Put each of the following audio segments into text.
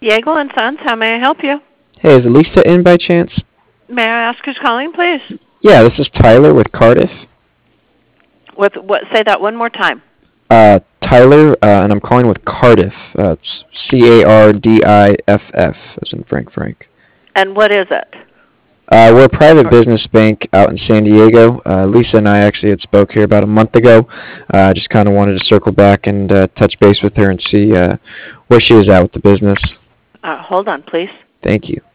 Diego and Sons, how may I help you? Hey, is Lisa in by chance? May I ask who's calling, please? Yeah, this is Tyler with Cardiff. With what? Say that one more time. Tyler, and I'm calling with Cardiff. It's Cardiff, as in Frank Frank. And what is it? We're a private business bank out in San Diego. Lisa and I actually had spoke here about a month ago. Just kind of wanted to circle back and touch base with her and see where she is at with the business. Hold on, please. Thank you.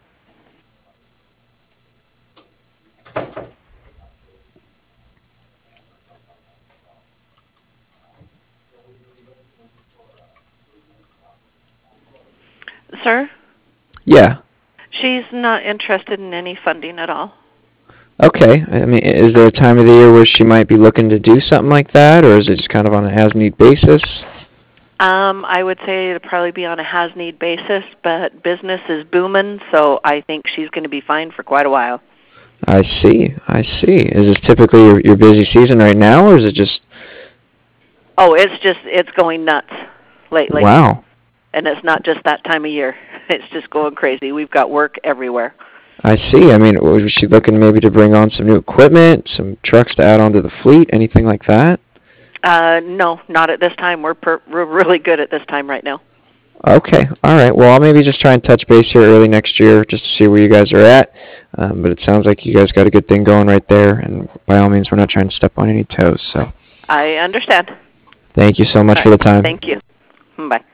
Sir? Yeah. She's not interested in any funding at all. Okay. I mean, is there a time of the year where she might be looking to do something like that, or is it just kind of on an as-need basis? I would say it'd probably be on a has-need basis, but business is booming, so I think she's going to be fine for quite a while. I see. I see. Is this typically your busy season right now, or is it just... Oh, it's going nuts lately. Wow. And it's not just that time of year. It's just going crazy. We've got work everywhere. I see. I mean, was she looking maybe to bring on some new equipment, some trucks to add onto the fleet, anything like that? No, not at this time. We're really good at this time right now. Okay. All right. Well, I'll maybe just try and touch base here early next year just to see where you guys are at. But it sounds like you guys got a good thing going right there, and by all means, we're not trying to step on any toes. So I understand. thank you so much for the time. Thank you. Bye.